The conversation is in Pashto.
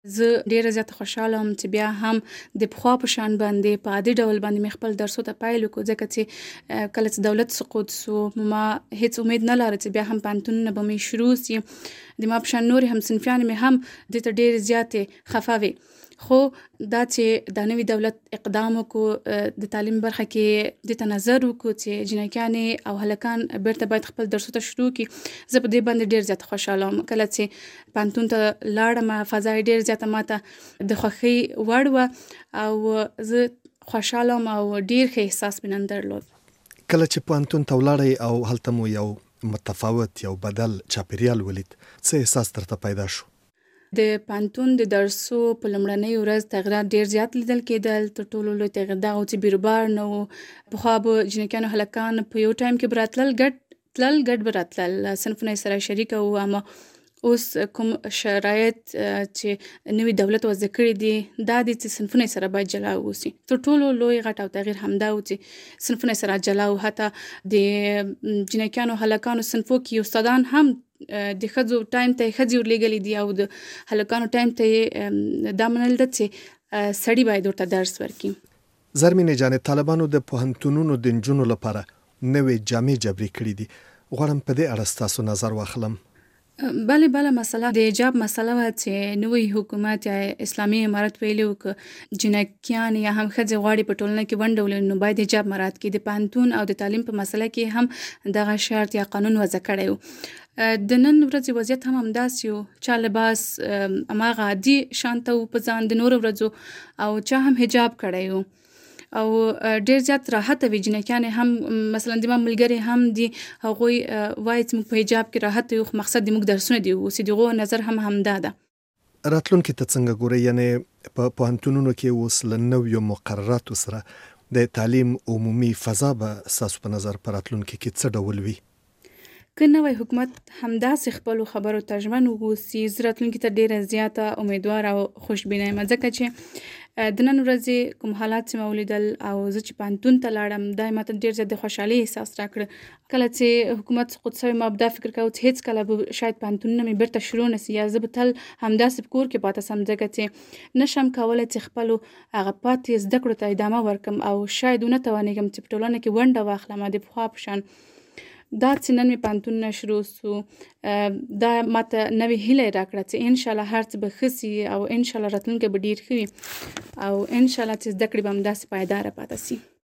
زه ډیره زیاته خوشحاله وم چې بیا هم د پخوا په شان باندې په عادي ډول باندې مې خپل درسو ته پیل وکړو، ځکه چې کله چې دولت سقوط سو ما هیڅ امید نه لاره چې بیا هم پوهنتونونه به مې شروع سي. د ما په شان نورې همصنفیانې مې هم دې ته ډېرې زیاتې خفه وې. خو دا چې د نوي دولت اقدام وکړو، د تعلیم برخه کې دې ته نظر وکړو چې جنکیانې او هلکان بیرته باید خپل درسو ته شروع کړي، زه په دې باندې ډېر زیات خوشحاله وم. کله چې پوهنتون ته لاړم فضا یې ډېر زیاته ماته د خوښۍ وړ وه او زه خوشحاله وم او ډېر ښه احساس مې نن درلود. کله چې پوهنتون ته ولاړئ او هلته مو یو متفاوت یو بدل چاپیریال ولید، څه احساس درته پیدا شو؟ د پوهنتون د درسو په لومړنۍ ورځ تغیرات ډېر زیات لیدل کېدل. تر ټولو لوی تغیر دا و چې بیروبار نه و. پخوا به جنکیانو هلکان په یو ټایم کې به راتلل، ګډ به راتلل، صنفونه یې سره شریکه وو. اما اوس کوم شرایط چې نوي دولت وضع کړي دي دا دي چې صنفونه یې سره باید جلا واوسي. تر ټولو لوی غټ او تغیر همدا و چې صنفونه یې سره جلا و. حتی د جنکیانو هلکانو صنفو کې استادان هم د ښځو ټایم ته یې ښځې ورلېږلي دي او د هلکانو ټایم ته یې دا منل ده چې سړي باید ورته درس ورکړي. زرمینې جانې، طالبانو د پوهنتونونو د نجونو لپاره نوې جامې جبري کړي دي. غواړم په دې اړه ستاسو نظر واخلم. بله مسله د حجاب مسله وه چې نوی حکومت یا اسلامي امارت ویلي و که جنکیان یا هم ښځې غواړي په ټولنه کې ونډه ولري نو باید حجاب مراعات کړي. د پوهنتون او د تعلیم په مسله کې هم دغه شرط یا قانون وضع کړی و. د نن ورځې وضعیت هم همداسې و. چا لباس هماغه عادي شان ته و په ځان د نورو ورځو او چا هم حجاب کړی و او ډېر زیات راحته وي. جنکیانې هم مثلا د ما ملګرې هم دي، هغوی وایي چې موږ په حجاب کې راحته یو، خو مقصد د موږ درسونه دي اوس د هغو نظر هم همدا ده. راتلونکي ته څنګه ګورئ؟ یعنې په پوهنتونونو کې اوس له نویو مقرراتو سره د تعلیم عمومي فضا به ستاسو په نظر په راتلونکي کې څه ډول وي؟ که نوی حکومت همداسې خپلو خبرو ته ژمن واوسي، زه راتلونکي ته ډېره زیاته امیدواره او خوشبینه یم، ځکه چې د نن ورځې کوم حالات چې ما ولیدل او زه چې پوهنتون ته لاړم دا یې ماته ډېر زیات د خوشحالۍ احساس راکړه. کله چې حکومت سقوط شوی ما به دا فکر کوه چې هېڅ کله به شاید پوهنتونونه مې بیرته شروع نه سي یا زه به تل همداسې په کور کې پاته سم، ځکه چې نشم کولی چې خپلو هغه پاتې زده کړو ته ادامه ورکړم او شاید ونه توانېږم چې په ټولنه کې ونډه واخلم د پخوا په شان. دا چې نن مې پوهنتونونه شروع سو دا ماته نوې هیله راکړه چې انشاءالله هر څه به ښه سي او انشاءالله راتلونکی به ډېر ښه وي او انشاءالله چې زده کړې به همداسې پایداره پاته سي.